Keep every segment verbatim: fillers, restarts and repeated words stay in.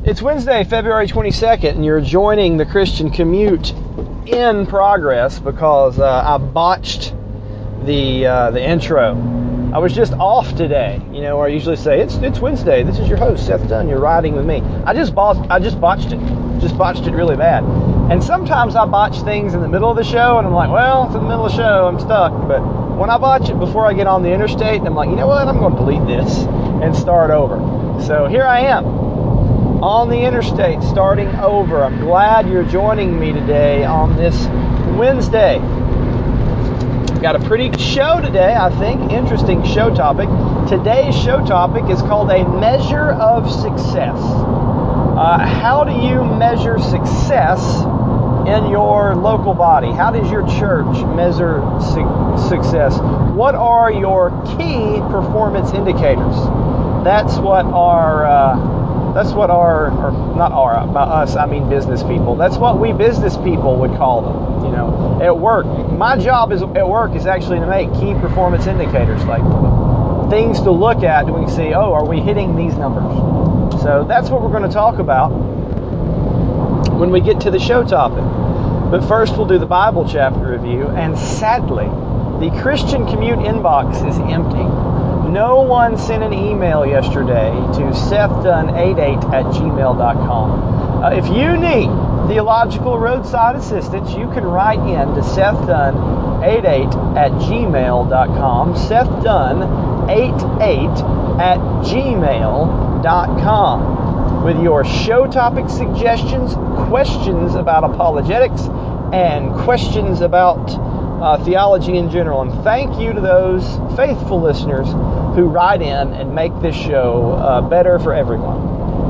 It's Wednesday, February twenty-second, and you're joining the Christian Commute in progress because uh, I botched the uh, the intro. I was just off today, you know, where I usually say, it's it's Wednesday, this is your host, Seth Dunn, you're riding with me. I just botched, I just botched it, just botched it really bad. And sometimes I botch things in the middle of the show, and I'm like, well, it's in the middle of the show, I'm stuck. But when I botch it before I get on the interstate, I'm like, you know what, I'm going to delete this and start over. So here I am, on the interstate, starting over. I'm glad you're joining me today on this Wednesday. We've got a pretty good show today, I think. Interesting show topic. Today's show topic is called a measure of success. Uh, how do you measure success in your local body? How does your church measure su- success? What are your key performance indicators? That's what our... Uh, That's what our, or not our, by us, I mean business people. That's what we business people would call them, you know, at work. My job is at work is actually to make key performance indicators, like things to look at when we see, oh, are we hitting these numbers? So that's what we're going to talk about when we get to the show topic. But first we'll do the Bible chapter review, and sadly, the Christian Commute inbox is empty. No one sent an email yesterday to seth dunn eighty-eight at gmail dot com. Uh, if you need theological roadside assistance, you can write in to seth dunn eighty-eight at gmail dot com. seth dunn eighty-eight at gmail dot com with your show topic suggestions, questions about apologetics, and questions about Uh, theology in general. And thank you to those faithful listeners who write in and make this show uh, better for everyone.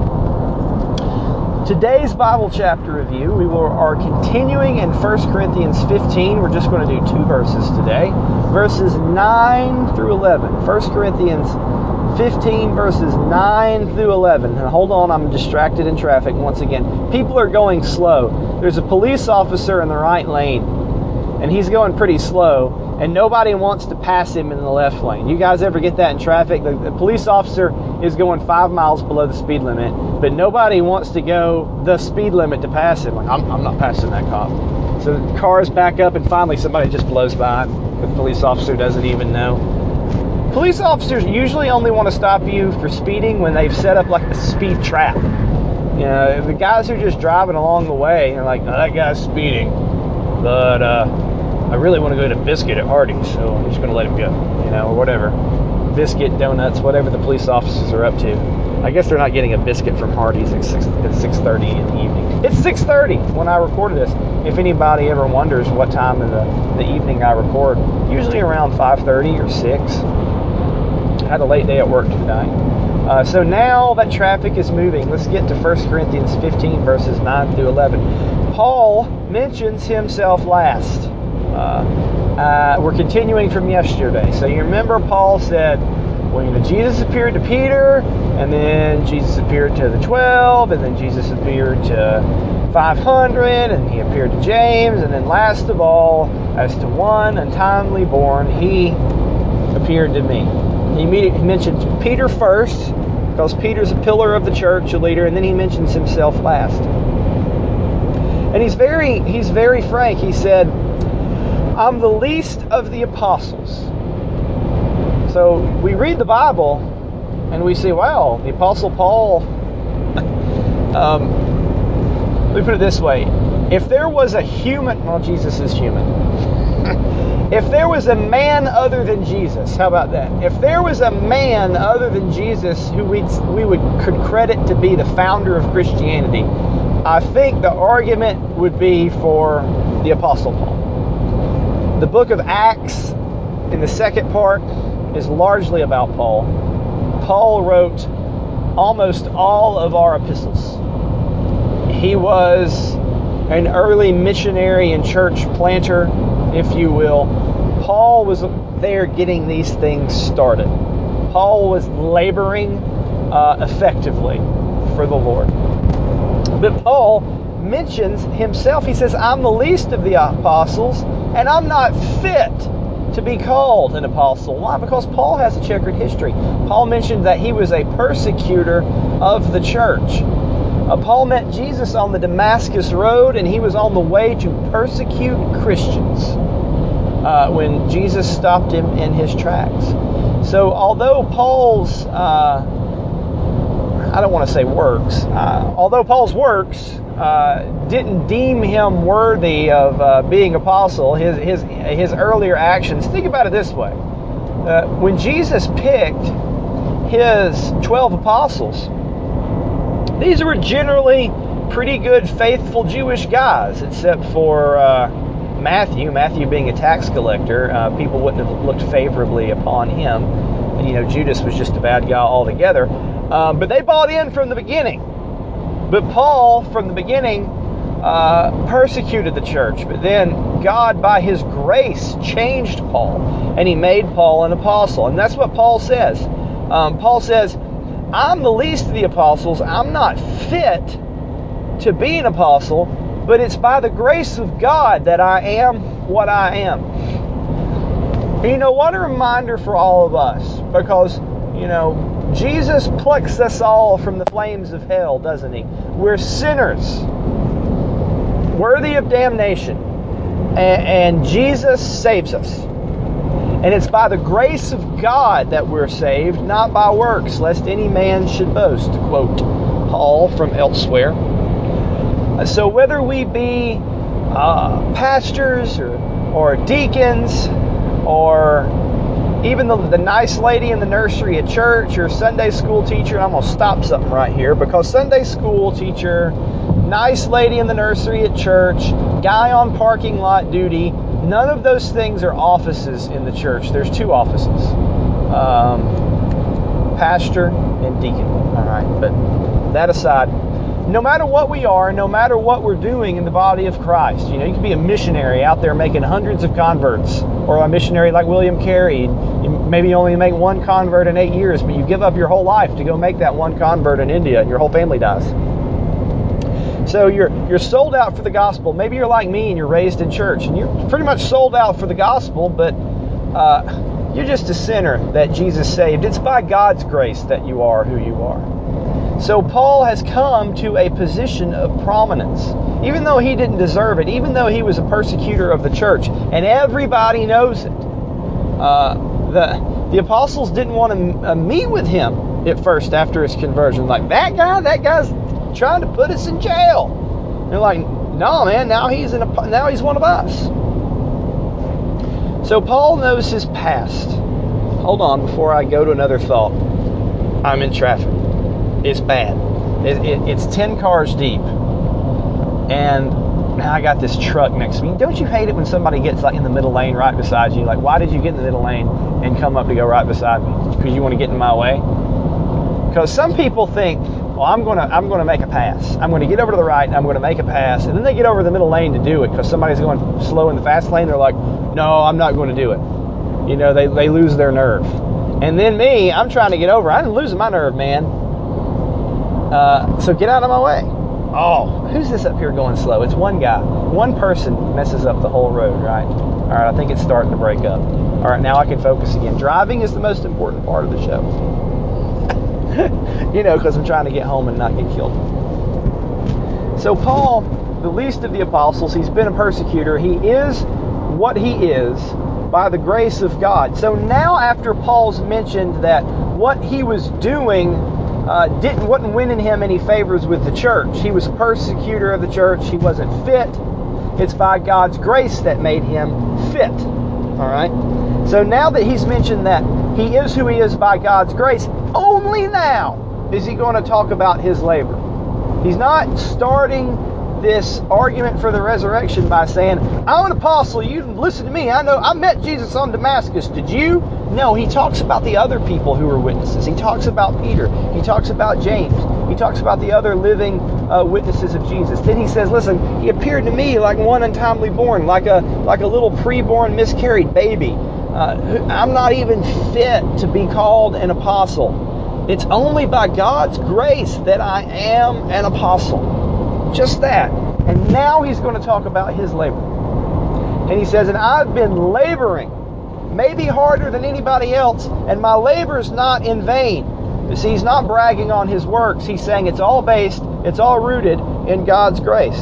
Today's Bible chapter review, we will, are continuing in First Corinthians fifteen. We're just going to do two verses today, verses nine through eleven. First Corinthians fifteen, verses nine through eleven. And hold on, I'm distracted in traffic once again. People are going slow. There's a police officer in the right lane, and he's going pretty slow, and nobody wants to pass him in the left lane. You guys ever get that in traffic? The, the police officer is going five miles below the speed limit, but nobody wants to go the speed limit to pass him. Like, I'm, I'm not passing that cop. So the cars back up, and finally somebody just blows by. The police officer doesn't even know. Police officers usually only want to stop you for speeding when they've set up like a speed trap. You know, the guys who are just driving along the way, and like, oh, that guy's speeding. But uh, I really want to go to Biscuit at Hardee's, so I'm just going to let him go, you know, or whatever. Biscuit, donuts, whatever the police officers are up to. I guess they're not getting a biscuit from Hardee's at six thirty in the evening. It's six thirty when I recorded this. If anybody ever wonders what time in the, the evening I record, usually around five thirty or six. I had a late day at work tonight. Uh, so now that traffic is moving, let's get to First Corinthians fifteen, verses nine through eleven. Paul mentions himself last. Uh, uh, we're continuing from yesterday. So you remember Paul said, well, you know, Jesus appeared to Peter, and then Jesus appeared to the twelve, and then Jesus appeared to five hundred, and he appeared to James, and then last of all, as to one untimely born, he appeared to me. He, he mentions Peter first, because Peter's a pillar of the church, a leader, and then he mentions himself last. And he's very he's very frank. He said, I'm the least of the apostles. So we read the Bible and we say, wow, the Apostle Paul, um, let me put it this way. If there was a human, well, Jesus is human. If there was a man other than Jesus, how about that? If there was a man other than Jesus who we'd, we would could credit to be the founder of Christianity, I think the argument would be for the Apostle Paul. The book of Acts, in the second part, is largely about Paul. Paul wrote almost all of our epistles. He was an early missionary and church planter, if you will. Paul was there getting these things started. Paul was laboring uh, effectively for the Lord. But Paul mentions himself. He says, I'm the least of the apostles, and I'm not fit to be called an apostle. Why? Because Paul has a checkered history. Paul mentioned that he was a persecutor of the church. Uh, Paul met Jesus on the Damascus Road, and he was on the way to persecute Christians uh, when Jesus stopped him in his tracks. So although Paul's, uh, I don't want to say works, uh, although Paul's works uh, didn't deem him worthy of uh, being apostle, his, his, his earlier actions, think about it this way. Uh, when Jesus picked his twelve apostles, these were generally pretty good, faithful Jewish guys, except for uh, Matthew. Matthew being a tax collector, uh, people wouldn't have looked favorably upon him. And, you know, Judas was just a bad guy altogether. Um, but they bought in from the beginning. But Paul, from the beginning, uh, persecuted the church. But then God, by His grace, changed Paul, and He made Paul an apostle. And that's what Paul says. Um, Paul says, I'm the least of the apostles. I'm not fit to be an apostle, but it's by the grace of God that I am what I am. And you know, what a reminder for all of us, because, you know, Jesus plucks us all from the flames of hell, doesn't He? We're sinners, worthy of damnation, and, and Jesus saves us. And it's by the grace of God that we're saved, not by works, lest any man should boast, to quote Paul from elsewhere. So whether we be uh, pastors or, or deacons, or even the, the nice lady in the nursery at church, or Sunday school teacher, and I'm going to stop something right here, because Sunday school teacher, nice lady in the nursery at church, guy on parking lot duty, none of those things are offices in the church. There's two offices, um, pastor and deacon. All right, but that aside, no matter what we are, no matter what we're doing in the body of Christ, you know, you can be a missionary out there making hundreds of converts, or a missionary like William Carey. You maybe only make one convert in eight years, but you give up your whole life to go make that one convert in India, and your whole family dies. So you're you're sold out for the gospel. Maybe you're like me and you're raised in church, and you're pretty much sold out for the gospel, but uh, you're just a sinner that Jesus saved. It's by God's grace that you are who you are. So Paul has come to a position of prominence, even though he didn't deserve it, even though he was a persecutor of the church, and everybody knows it. Uh, the the apostles didn't want to uh, meet with him at first after his conversion. Like, that guy, that guy's trying to put us in jail. And they're like, no, man, now he's in a, now he's one of us. So Paul knows his past. Hold on, before I go to another thought. I'm in traffic. It's bad. It, it, it's ten cars deep, and now I got this truck next to me. Don't you hate it when somebody gets like in the middle lane right beside you? Like, why did you get in the middle lane and come up to go right beside me? Because you want to get in my way? Because some people think, well, I'm gonna I'm gonna make a pass. I'm gonna get over to the right and I'm gonna make a pass, and then they get over the middle lane to do it because somebody's going slow in the fast lane. They're like, no, I'm not going to do it. You know, they they lose their nerve. And then me, I'm trying to get over. I'm losing my nerve, man. Uh, so get out of my way. Oh, who's this up here going slow? It's one guy. One person messes up the whole road, right? All right, I think it's starting to break up. All right, now I can focus again. Driving is the most important part of the show. You know, because I'm trying to get home and not get killed. So Paul, the least of the apostles, he's been a persecutor. He is what he is by the grace of God. So now, after Paul's mentioned that what he was doing Uh, didn't wasn't winning him any favors with the church. He was a persecutor of the church. He wasn't fit. It's by God's grace that made him fit. All right. So now that he's mentioned that he is who he is by God's grace, only now is he going to talk about his labor. He's not starting this argument for the resurrection by saying, I'm an apostle, you listen to me, I know I met Jesus on Damascus, did you? No, he talks about the other people who were witnesses. He talks about Peter, he talks about James, he talks about the other living uh, witnesses of Jesus. Then he says, listen, he appeared to me like one untimely born, like a like a little preborn miscarried baby. Uh, I'm not even fit to be called an apostle. It's only by God's grace that I am an apostle. Just that. And now he's going to talk about his labor. And he says, and I've been laboring, maybe harder than anybody else, and my labor is not in vain. But see, he's not bragging on his works. He's saying it's all based, it's all rooted in God's grace.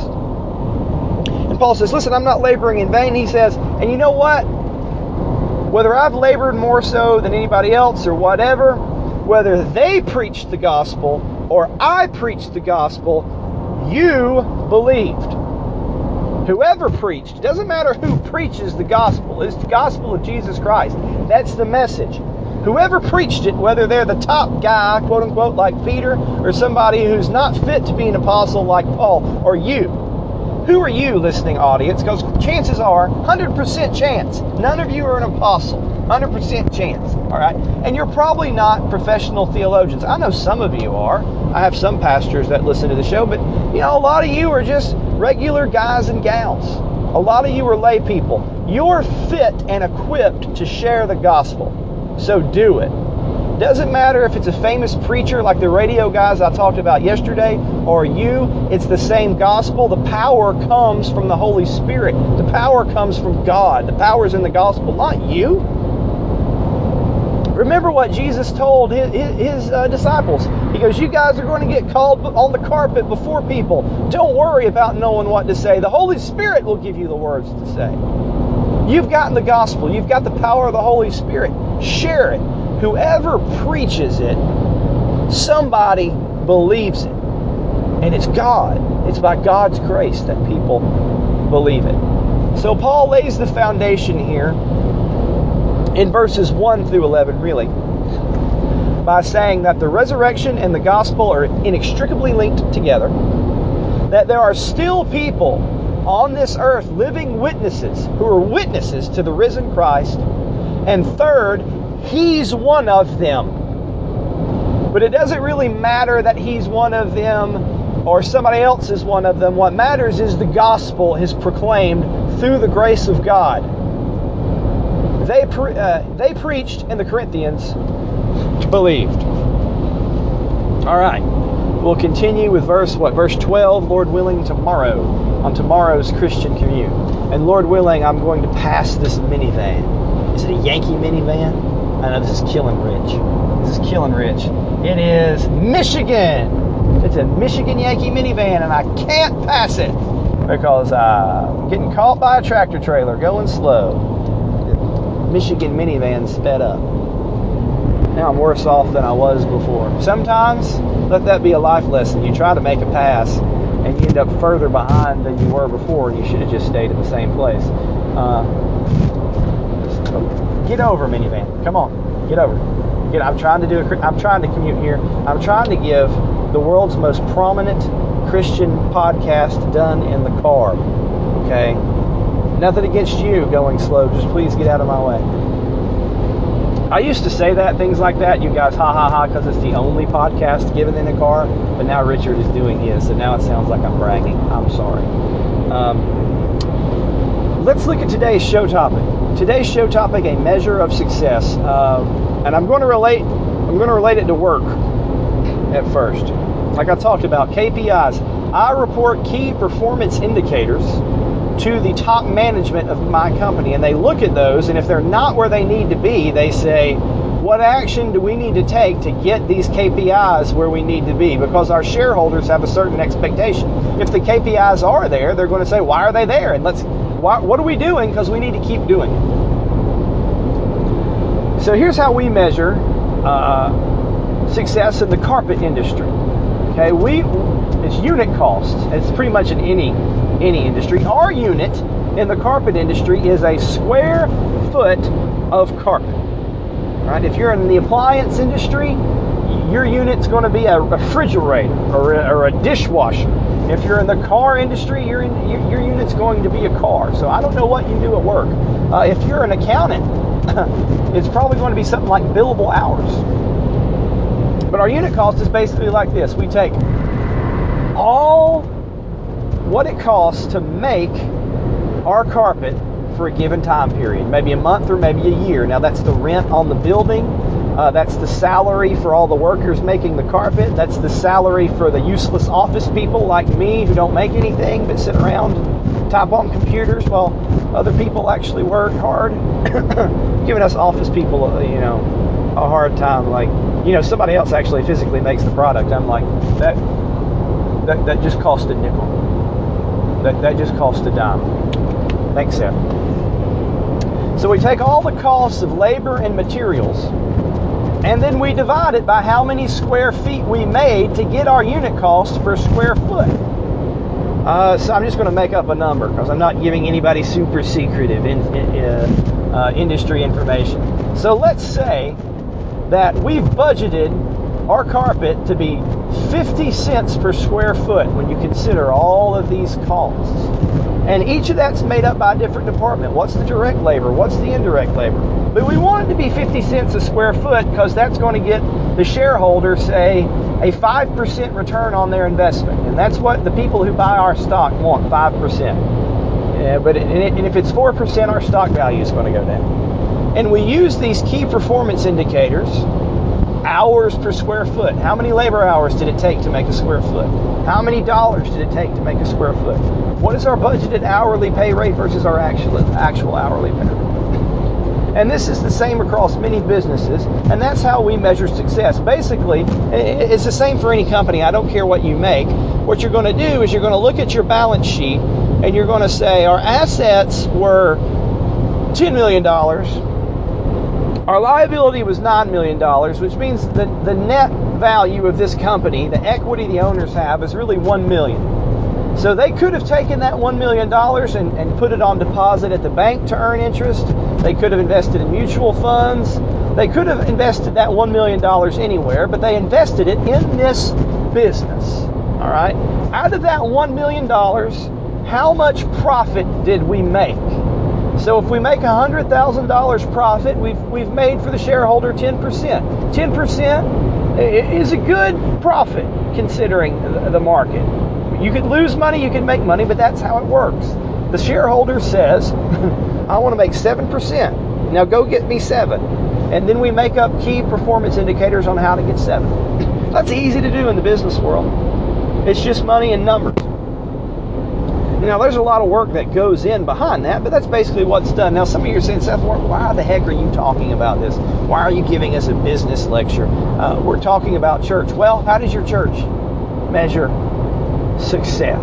And Paul says, listen, I'm not laboring in vain. He says, and you know what? Whether I've labored more so than anybody else or whatever, whether they preached the gospel or I preached the gospel, you believed. Whoever preached, doesn't matter who preaches the gospel, it's the gospel of Jesus Christ. That's the message. Whoever preached it, whether they're the top guy, quote unquote, like Peter, or somebody who's not fit to be an apostle like Paul, or you. Who are you, listening audience? Because chances are, one hundred percent chance, none of you are an apostle. one hundred percent chance, all right? And you're probably not professional theologians. I know some of you are. I have some pastors that listen to the show, but, you know, a lot of you are just regular guys and gals. A lot of you are lay people. You're fit and equipped to share the gospel. So do it. Doesn't matter if it's a famous preacher like the radio guys I talked about yesterday or you. It's the same gospel. The power comes from the Holy Spirit. The power comes from God. The power is in the gospel, not you. Remember what Jesus told his, his uh, disciples. He goes, you guys are going to get called on the carpet before people. Don't worry about knowing what to say. The Holy Spirit will give you the words to say. You've gotten the gospel. You've got the power of the Holy Spirit. Share it. Whoever preaches it, somebody believes it. And it's God. It's by God's grace that people believe it. So Paul lays the foundation here in verses one through eleven, really, by saying that the resurrection and the gospel are inextricably linked together, that there are still people on this earth, living witnesses, who are witnesses to the risen Christ, and third, he's one of them. But it doesn't really matter that he's one of them or somebody else is one of them. What matters is the gospel is proclaimed through the grace of God. They pre- uh, they preached and the Corinthians believed. All right. We'll continue with verse, what, verse twelve, Lord willing, tomorrow, on tomorrow's Christian Commute. And Lord willing, I'm going to pass this minivan. Is it a Yankee minivan? I know this is killing Rich. This is killing Rich. It is Michigan. It's a Michigan Yankee minivan, and I can't pass it because uh, I'm getting caught by a tractor trailer going slow. The Michigan minivan sped up. Now I'm worse off than I was before. Sometimes, let that be a life lesson. You try to make a pass, and you end up further behind than you were before. You should have just stayed at the same place. Uh, Get over, minivan. Come on, get over. Get. I'm trying to do. A, I'm trying to commute here. I'm trying to give the world's most prominent Christian podcast done in the car. Okay. Nothing against you going slow. Just please get out of my way. I used to say that things like that. You guys, ha ha ha, because it's the only podcast given in a car. But now Richard is doing his, so now it sounds like I'm bragging. I'm sorry. Um, let's look at today's show topic. Today's show topic, a measure of success, uh, and I'm going to relate. I'm going to relate it to work at first. Like I talked about, K P Is. I report key performance indicators to the top management of my company, and they look at those, and if they're not where they need to be, they say, what action do we need to take to get these K P Is where we need to be? Because our shareholders have a certain expectation. If the K P Is are there, they're going to say, why are they there? And let's Why, what are we doing? Because we need to keep doing it. So here's how we measure uh, success in the carpet industry. Okay, we it's unit cost. It's pretty much in any any industry. Our unit in the carpet industry is a square foot of carpet. Right? If you're in the appliance industry, your unit's going to be a refrigerator or a, or a dishwasher. If you're in the car industry, your your unit's going to be a car. So I don't know what you do at work. Uh, if you're an accountant, it's probably going to be something like billable hours. But our unit cost is basically like this. We take all what it costs to make our carpet for a given time period, maybe a month or maybe a year. Now that's the rent on the building. Uh, that's the salary for all the workers making the carpet. That's the salary for the useless office people like me who don't make anything but sit around, type on computers while other people actually work hard, giving us office people, uh, you know, a hard time. Like, you know, somebody else actually physically makes the product. I'm like, that that, that just cost a nickel. That, that just cost a dime. Thanks, Seth. So we take all the costs of labor and materials, and then we divide it by how many square feet we made to get our unit cost per square foot. Uh, so I'm just going to make up a number because I'm not giving anybody super secretive in, in, uh, uh, industry information. So let's say that we've budgeted our carpet to be fifty cents per square foot when you consider all of these costs. And each of that's made up by a different department. What's the direct labor? What's the indirect labor? But we want it to be fifty cents a square foot because that's going to get the shareholder, say, a five percent return on their investment. And that's what the people who buy our stock want, five percent. Yeah, but it, and if it's four percent, our stock value is going to go down. And we use these key performance indicators, hours per square foot. How many labor hours did it take to make a square foot? How many dollars did it take to make a square foot? What is our budgeted hourly pay rate versus our actual, actual hourly pay rate? And this is the same across many businesses, and that's how we measure success. Basically, it's the same for any company. I don't care what you make. What you're going to do is you're going to look at your balance sheet, and you're going to say, our assets were ten million dollars. Our liability was nine million dollars, which means that the net value of this company, the equity the owners have, is really one million dollars. So they could have taken that one million dollars and, and put it on deposit at the bank to earn interest. They could have invested in mutual funds. They could have invested that one million dollars anywhere, but they invested it in this business. All right? Out of that one million dollars, how much profit did we make? So if we make one hundred thousand dollars profit, we've we've made for the shareholder ten percent. ten percent is a good profit considering the market. You could lose money, you could make money, but that's how it works. The shareholder says, I want to make seven percent. Now go get me seven. And then we make up key performance indicators on how to get seven. That's easy to do in the business world. It's just money and numbers. Now, there's a lot of work that goes in behind that, but that's basically what's done. Now, some of you are saying, Seth, why the heck are you talking about this? Why are you giving us a business lecture? Uh, we're talking about church. Well, how does your church measure success?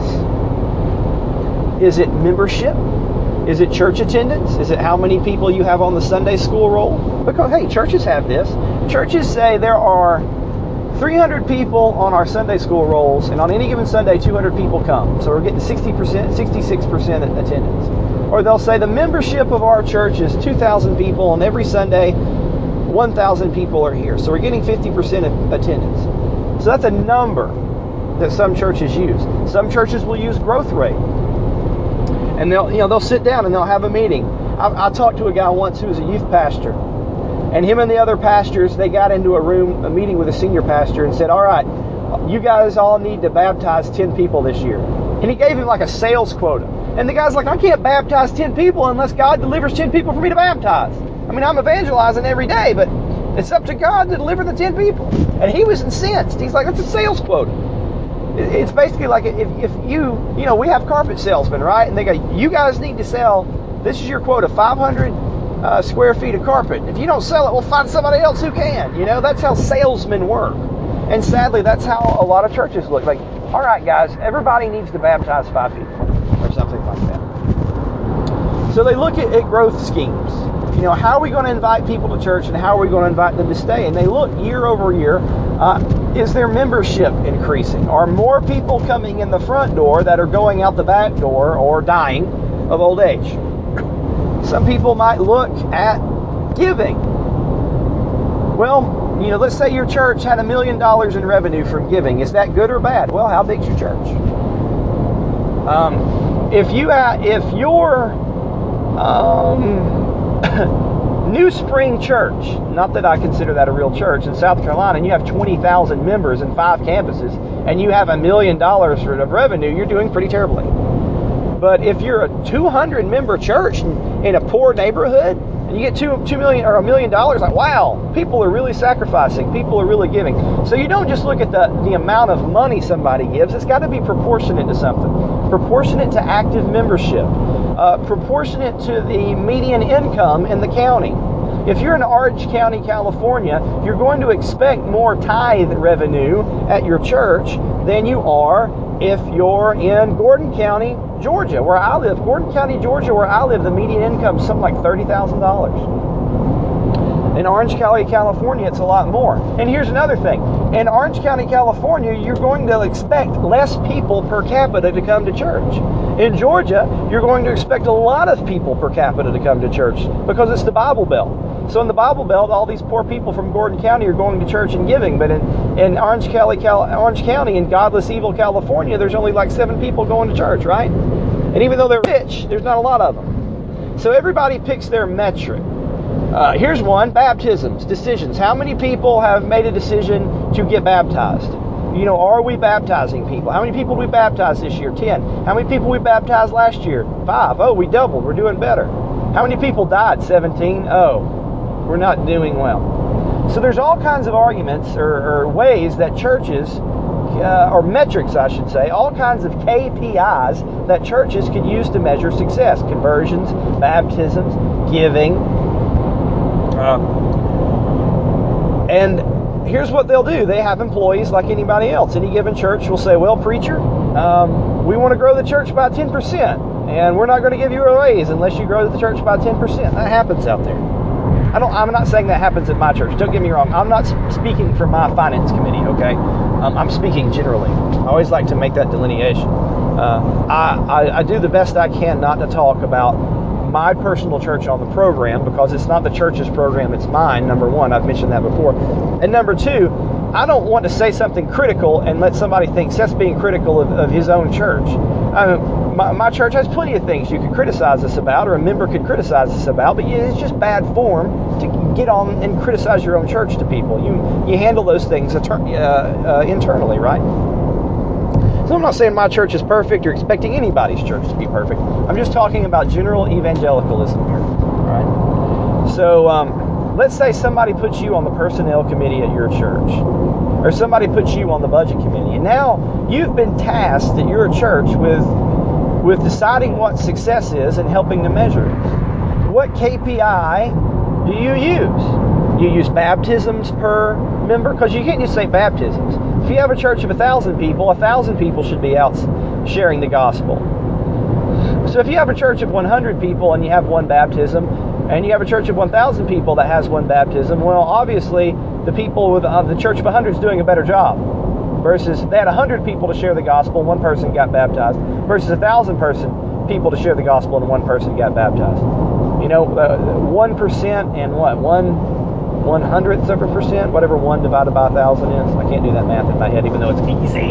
Is it membership? Is it church attendance? Is it how many people you have on the Sunday school roll? Because, hey, churches have this. Churches say there are three hundred people on our Sunday school rolls, and on any given Sunday, two hundred people come. So we're getting sixty percent, sixty-six percent attendance. Or they'll say the membership of our church is two thousand people, and every Sunday, one thousand people are here. So we're getting fifty percent attendance. So that's a number that some churches use. Some churches will use growth rate. And they'll, you know, they'll sit down and they'll have a meeting. I, I talked to a guy once who was a youth pastor. And him and the other pastors, they got into a room, a meeting with a senior pastor and said, all right, you guys all need to baptize ten people this year. And he gave him like a sales quota. And the guy's like, I can't baptize ten people unless God delivers ten people for me to baptize. I mean, I'm evangelizing every day, but it's up to God to deliver the ten people. And he was incensed. He's like, that's a sales quota. It's basically like if, if you, you know, we have carpet salesmen, right? And they go, you guys need to sell, this is your quota, five hundred Uh, square feet of carpet. If you don't sell it, we'll find somebody else who can. You know, that's how salesmen work. And sadly, that's how a lot of churches look. Like, all right, guys, everybody needs to baptize five people or something like that. So they look at, at growth schemes. You know, how are we going to invite people to church and how are we going to invite them to stay? And they look year over year. Uh, is their membership increasing? Are more people coming in the front door that are going out the back door or dying of old age? Some people might look at giving. Well, you know, let's say your church had a million dollars in revenue from giving. Is that good or bad? Well, how big's your church? Um, if you ha- if your um, New Spring Church, not that I consider that a real church, in South Carolina, and you have twenty thousand members in five campuses, and you have a million dollars of revenue, you're doing pretty terribly. But if you're a two hundred member church in a poor neighborhood and you get two, two million or a million dollars, like, wow, people are really sacrificing. People are really giving. So you don't just look at the, the amount of money somebody gives. It's got to be proportionate to something. Proportionate to active membership. Uh, proportionate to the median income in the county. If you're in Orange County, California, you're going to expect more tithe revenue at your church than you are if you're in Gordon County, Georgia, where I live. Gordon County, Georgia, where I live, the median income is something like thirty thousand dollars. In Orange County, California, it's a lot more. And here's another thing. In Orange County, California, you're going to expect less people per capita to come to church. In Georgia, you're going to expect a lot of people per capita to come to church because it's the Bible Belt. So in the Bible Belt, all these poor people from Gordon County are going to church and giving. But in, in Orange County, Cal, Orange County, in godless, evil California, there's only like seven people going to church, right? And even though they're rich, there's not a lot of them. So everybody picks their metric. Uh, here's one, baptisms, decisions. How many people have made a decision to get baptized? You know, are we baptizing people? How many people did we baptize this year? Ten. How many people we baptized last year? Five. Oh, we doubled. We're doing better. How many people died? Seventeen. Oh, we're not doing well. So there's all kinds of arguments or, or ways that churches, uh, or metrics, I should say, all kinds of K P Is that churches could use to measure success. Conversions, baptisms, giving. Um, and here's what they'll do. They have employees like anybody else. Any given church will say, well, preacher, um, we want to grow the church by ten percent, and we're not going to give you a raise unless you grow the church by ten percent. That happens out there. I don't, I'm not saying that happens at my church. Don't get me wrong. I'm not speaking for my finance committee, okay? Um, I'm speaking generally. I always like to make that delineation. Uh, I, I, I do the best I can not to talk about my personal church on the program because it's not the church's program, it's mine, number one. I've mentioned that before. And number two, I don't want to say something critical and let somebody think that's being critical of, of his own church. I mean, my, my church has plenty of things you could criticize us about, or a member could criticize us about, but it's just bad form to get on and criticize your own church to people. You you handle those things uh, uh, internally, right? So I'm not saying my church is perfect or expecting anybody's church to be perfect. I'm just talking about general evangelicalism here, all right? So um, let's say somebody puts you on the personnel committee at your church, or somebody puts you on the budget committee, and now you've been tasked at your church with with deciding what success is and helping to measure it. What K P I do you use? You use baptisms per member? Because you can't just say baptisms. If you have a church of a thousand people, a thousand people should be out sharing the gospel. So if you have a church of one hundred people and you have one baptism, and you have a church of one thousand people that has one baptism, well, obviously the people with uh, the church of one hundred is doing a better job. Versus they had one hundred people to share the gospel, one person got baptized. Versus one thousand person people to share the gospel and one person got baptized. You know, uh, one percent and what? One one hundredth of a percent, whatever one divided by a thousand is. I can't do that math in my head, even though it's easy.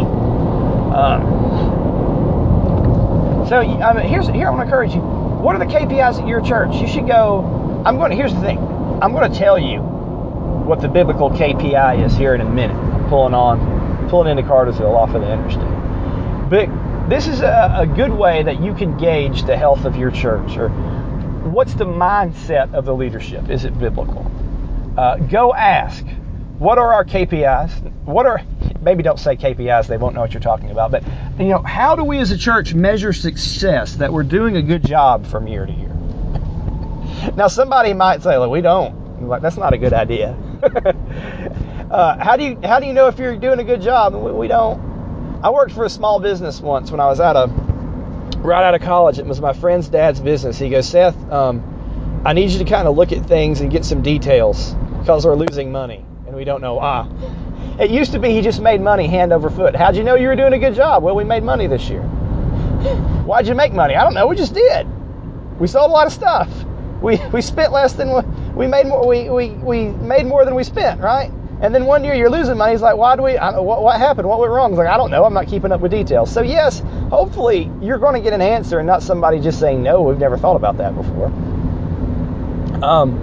Um, so I mean, here's here I want to encourage you. What are the K P Is at your church? You should go. I'm going to. Here's the thing. I'm going to tell you what the biblical K P I is here in a minute. I'm pulling on, pulling into Cartersville off of the interstate. But this is a, a good way that you can gauge the health of your church, or what's the mindset of the leadership. Is it biblical? Uh, go ask, what are our K P Is? What are, maybe don't say K P Is, they won't know what you're talking about, but you know, how do we as a church measure success, that we're doing a good job from year to year? Now somebody might say, well, we don't. Like, that's not a good idea. uh, how do you how do you know if you're doing a good job? We, we don't. I worked for a small business once when I was out of right out of college. It was my friend's dad's business. He goes, Seth, um, I need you to kind of look at things and get some details because we're losing money and we don't know why. It used to be he just made money hand over foot. How'd you know you were doing a good job? Well, we made money this year. Why'd you make money? I don't know. We just did. We sold a lot of stuff. We we spent less than we, we made more. We, we we made more than we spent, right? And then one year you're losing money. He's like, why do we? I, what what happened? What went wrong? He's like, I don't know. I'm not keeping up with details. So yes, hopefully you're going to get an answer and not somebody just saying, no, we've never thought about that before. Um,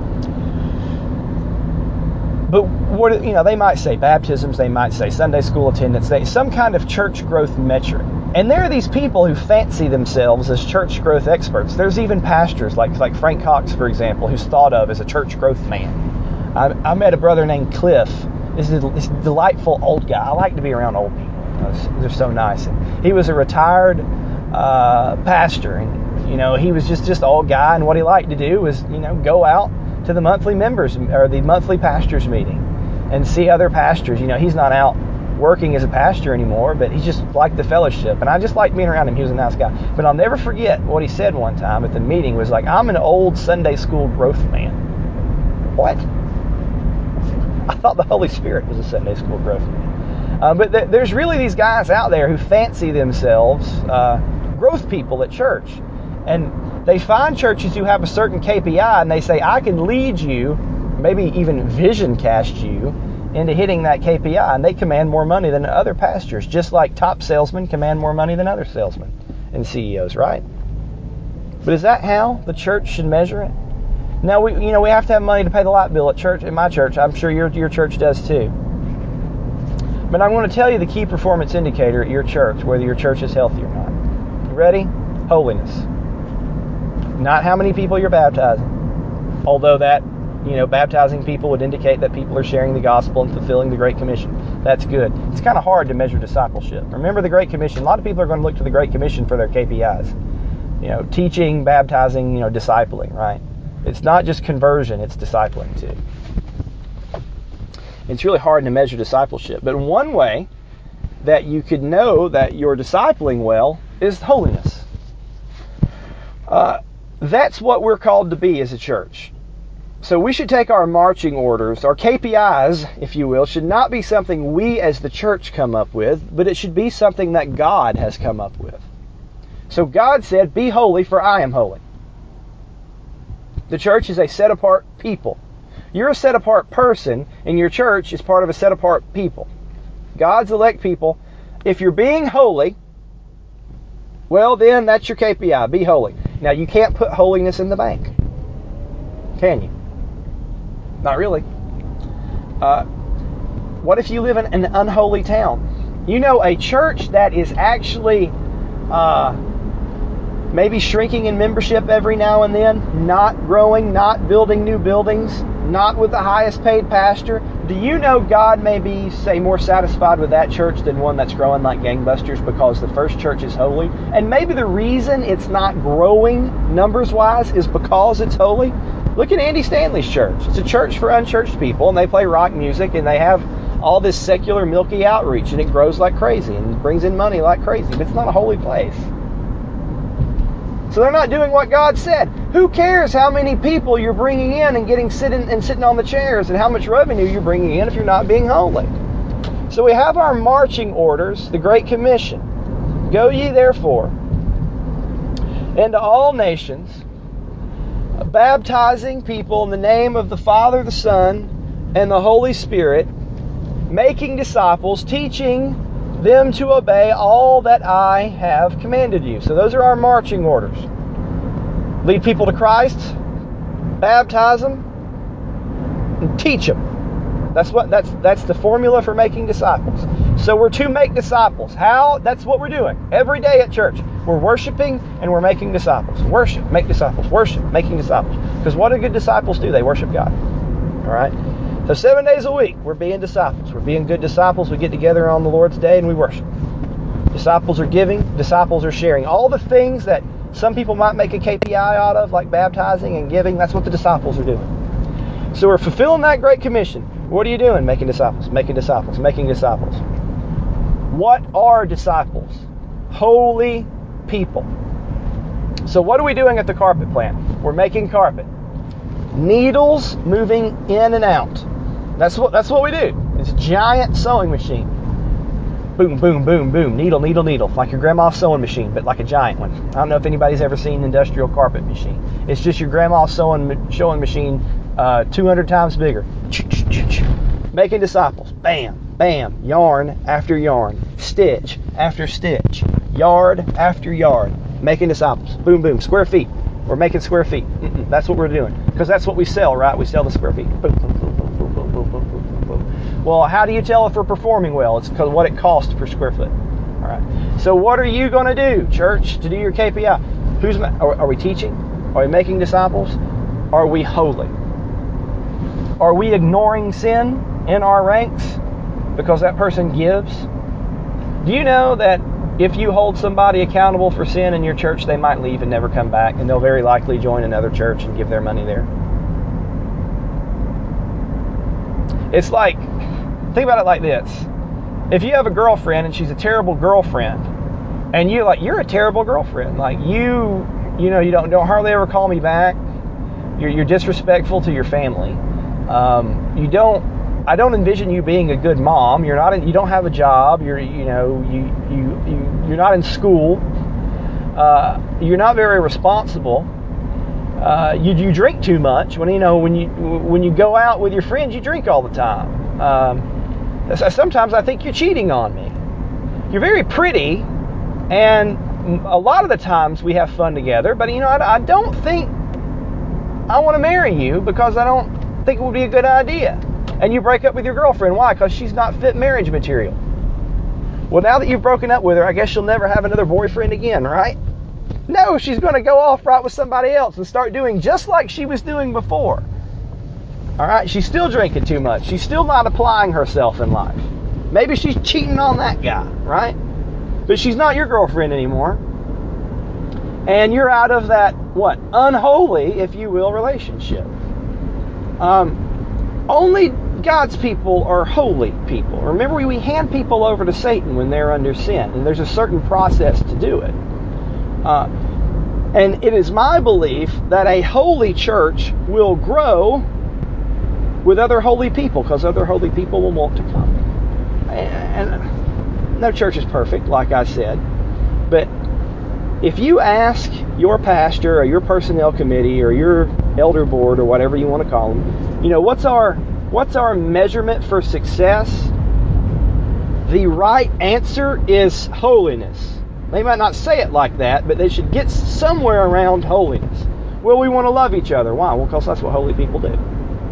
but what, you know, they might say baptisms, they might say Sunday school attendance, they, some kind of church growth metric. And there are these people who fancy themselves as church growth experts. There's even pastors like like Frank Cox, for example, who's thought of as a church growth man. I, I met a brother named Cliff. This is this delightful old guy. I like to be around old people. They're so nice. And he was a retired uh, pastor, and you know, he was just just an old guy, and what he liked to do was, you know, go out to the monthly members or the monthly pastors meeting and see other pastors. You know, he's not out working as a pastor anymore, but he just liked the fellowship. And I just liked being around him. He was a nice guy. But I'll never forget what he said one time at the meeting was like, I'm an old Sunday school growth man. What? I thought the Holy Spirit was a Sunday school growth man. Uh, but th- there's really these guys out there who fancy themselves uh, growth people at church. And they find churches who have a certain K P I and they say, I can lead you, maybe even vision cast you into hitting that K P I. And they command more money than other pastors, just like top salesmen command more money than other salesmen and C E Os, right? But is that how the church should measure it? Now, we, you know, we have to have money to pay the light bill at church, in my church. I'm sure your, your church does too. But I'm going to tell you the key performance indicator at your church, whether your church is healthy or not. You ready? Holiness. Not how many people you're baptizing. Although that, you know, baptizing people would indicate that people are sharing the gospel and fulfilling the Great Commission. That's good. It's kind of hard to measure discipleship. Remember the Great Commission. A lot of people are going to look to the Great Commission for their K P Is. You know, teaching, baptizing, you know, discipling, right? It's not just conversion, it's discipling too. It's really hard to measure discipleship. But one way that you could know that you're discipling well is holiness. Uh, that's what we're called to be as a church. So we should take our marching orders, our K P Is, if you will, should not be something we as the church come up with, but it should be something that God has come up with. So God said, be holy for I am holy. The church is a set-apart people. You're a set-apart person, and your church is part of a set-apart people. God's elect people. If you're being holy, well, then that's your K P I. Be holy. Now, you can't put holiness in the bank. Can you? Not really. Uh, what if you live in an unholy town? You know, a church that is actually uh, maybe shrinking in membership every now and then, not growing, not building new buildings, not with the highest paid pastor. Do you know God may be, say, more satisfied with that church than one that's growing like gangbusters because the first church is holy? And maybe the reason it's not growing numbers-wise is because it's holy. Look at Andy Stanley's church. It's a church for unchurched people, and they play rock music, and they have all this secular milky outreach, and it grows like crazy and brings in money like crazy, but it's not a holy place. So they're not doing what God said. Who cares how many people you're bringing in and getting sitting and sitting on the chairs and how much revenue you're bringing in if you're not being holy? So we have our marching orders, the Great Commission. Go ye therefore into all nations, baptizing people in the name of the Father, the Son, and the Holy Spirit, making disciples, teaching them to obey all that I have commanded you. So those are our marching orders. Lead people to Christ, baptize them, and teach them. That's what that's that's the formula for making disciples. So we're to make disciples. How? That's what we're doing every day at church. We're worshiping and we're making disciples. Worship, make disciples. Worship, making disciples. Because what do good disciples do? They worship God. All right? So seven days a week, we're being disciples. We're being good disciples. We get together on the Lord's Day and we worship. Disciples are giving. Disciples are sharing. All the things that some people might make a K P I out of, like baptizing and giving, that's what the disciples are doing. So we're fulfilling that Great Commission. What are you doing? Making disciples, making disciples, making disciples. What are disciples? Holy people. So what are we doing at the carpet plant? We're making carpet. Needles moving in and out. That's what that's what we do. It's a giant sewing machine. Boom, boom, boom, boom. Needle, needle, needle. Like your grandma's sewing machine, but like a giant one. I don't know if anybody's ever seen an industrial carpet machine. It's just your grandma's sewing sewing machine uh, two hundred times bigger. Making disciples. Bam, bam. Yarn after yarn. Stitch after stitch. Yard after yard. Making disciples. Boom, boom. Square feet. We're making square feet. Mm-mm, that's what we're doing. Because that's what we sell, right? We sell the square feet. Boom, boom, boom, boom, boom, boom, boom, boom, boom, boom. Well, how do you tell if we're performing well? It's because what it costs per square foot. All right. So what are you going to do, church, to do your K P I? Who's are, are we teaching? Are we making disciples? Are we holy? Are we ignoring sin in our ranks because that person gives? Do you know that if you hold somebody accountable for sin in your church, they might leave and never come back, and they'll very likely join another church and give their money there? It's like, think about it like this. If you have a girlfriend and she's a terrible girlfriend, and you like, you're a terrible girlfriend. Like you, you know, you don't don't hardly ever call me back. You're, you're disrespectful to your family. Um, you don't. I don't envision you being a good mom. You're not. In, you don't have a job. You're. You know. You. You. you you're not in school. Uh, you're not very responsible. Uh, you. You drink too much. When you know. When you. When you go out with your friends, you drink all the time. Um, sometimes I think you're cheating on me. You're very pretty, and a lot of the times we have fun together. But you know, I, I don't think I want to marry you because I don't think it would be a good idea. And you break up with your girlfriend. Why? Because she's not fit marriage material. Well, now that you've broken up with her, I guess you'll never have another boyfriend again, right? No, she's going to go off right with somebody else and start doing just like she was doing before. All right? She's still drinking too much. She's still not applying herself in life. Maybe she's cheating on that guy, right? But she's not your girlfriend anymore. And you're out of that, what, unholy, if you will, relationship. Um, only God's people are holy people. Remember, we, we hand people over to Satan when they're under sin, and there's a certain process to do it. Uh, and it is my belief that a holy church will grow with other holy people, because other holy people will want to come. And, and no church is perfect, like I said, but if you ask your pastor or your personnel committee or your elder board or whatever you want to call them, you know, what's our what's our measurement for success? The right answer is holiness. They might not say it like that, but they should get somewhere around holiness. Well, we want to love each other. Why? Well, because that's what holy people do.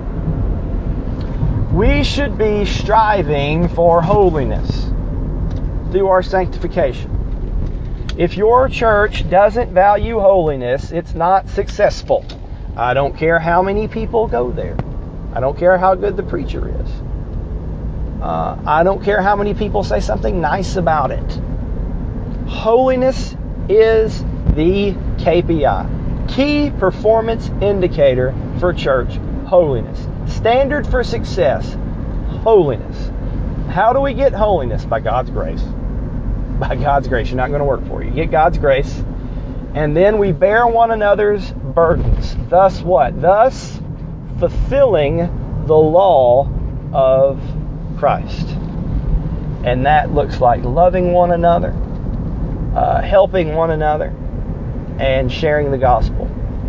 We should be striving for holiness through our sanctification. If your church doesn't value holiness, it's not successful. I don't care how many people go there. I don't care how good the preacher is. Uh, I don't care how many people say something nice about it. Holiness is the K P I. Key performance indicator for church. Holiness. Standard for success. Holiness. How do we get holiness? By God's grace. By God's grace. You're not going to work for it. You get God's grace. And then we bear one another's burdens. Thus what? Thus fulfilling the law of Christ. And that looks like loving one another, uh, helping one another, and sharing the gospel.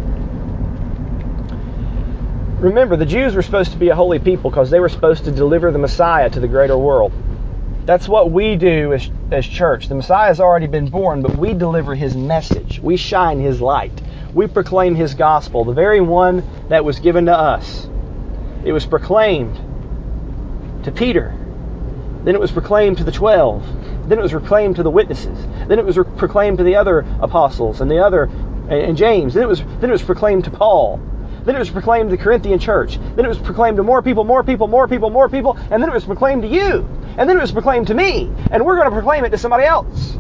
Remember, the Jews were supposed to be a holy people because they were supposed to deliver the Messiah to the greater world. That's what we do as, as church. The Messiah has already been born, but we deliver his message. We shine his light. We proclaim his gospel, the very one that was given to us. It was proclaimed to Peter. Then it was proclaimed to the twelve. Then it was proclaimed to the witnesses. Then it was re- proclaimed to the other apostles and the other and, and James. Then it was then it was proclaimed to Paul. Then it was proclaimed to the Corinthian church. Then it was proclaimed to more people, more people, more people, more people. And then it was proclaimed to you. And then it was proclaimed to me. And we're going to proclaim it to somebody else.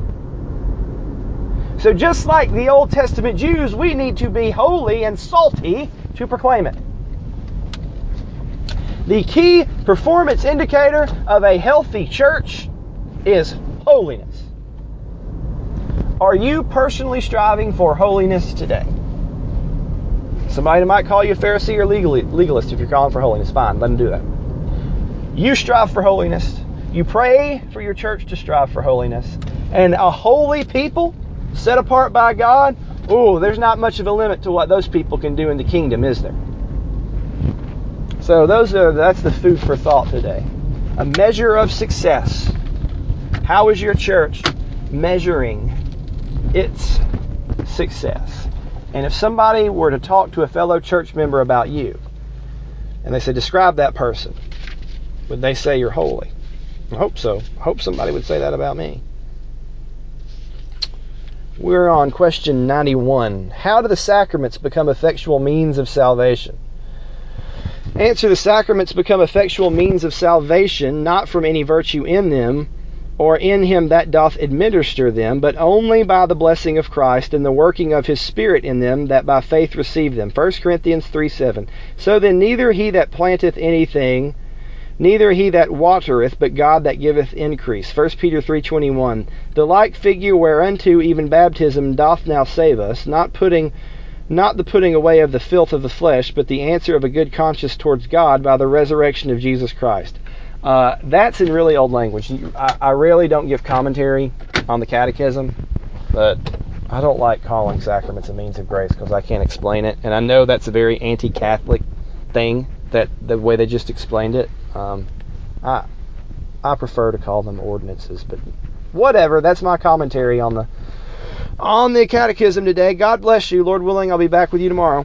So just like the Old Testament Jews, we need to be holy and salty to proclaim it. The key performance indicator of a healthy church is holiness. Are you personally striving for holiness today? Somebody might call you a Pharisee or legalist if you're calling for holiness. Fine, let them do that. You strive for holiness. You pray for your church to strive for holiness. And a holy people set apart by God, oh, there's not much of a limit to what those people can do in the kingdom, is there? So those are that's the food for thought today. A measure of success. How is your church measuring its success? And if somebody were to talk to a fellow church member about you, and they said, describe that person, would they say you're holy? I hope so. I hope somebody would say that about me. We're on question ninety-one. How do the sacraments become effectual means of salvation? Answer: the sacraments become effectual means of salvation, not from any virtue in them, or in him that doth administer them, but only by the blessing of Christ and the working of his Spirit in them that by faith receive them. First Corinthians three seven. So then neither he that planteth anything, neither he that watereth, but God that giveth increase. First Peter three twenty-one. The like figure whereunto even baptism doth now save us, not putting not the putting away of the filth of the flesh, but the answer of a good conscience towards God by the resurrection of Jesus Christ. Uh, that's in really old language. I, I rarely don't give commentary on the catechism, but I don't like calling sacraments a means of grace because I can't explain it. And I know that's a very anti-Catholic thing, that the way they just explained it. Um, I I prefer to call them ordinances, but whatever. That's my commentary on the on the catechism today. God bless you. Lord willing, I'll be back with you tomorrow.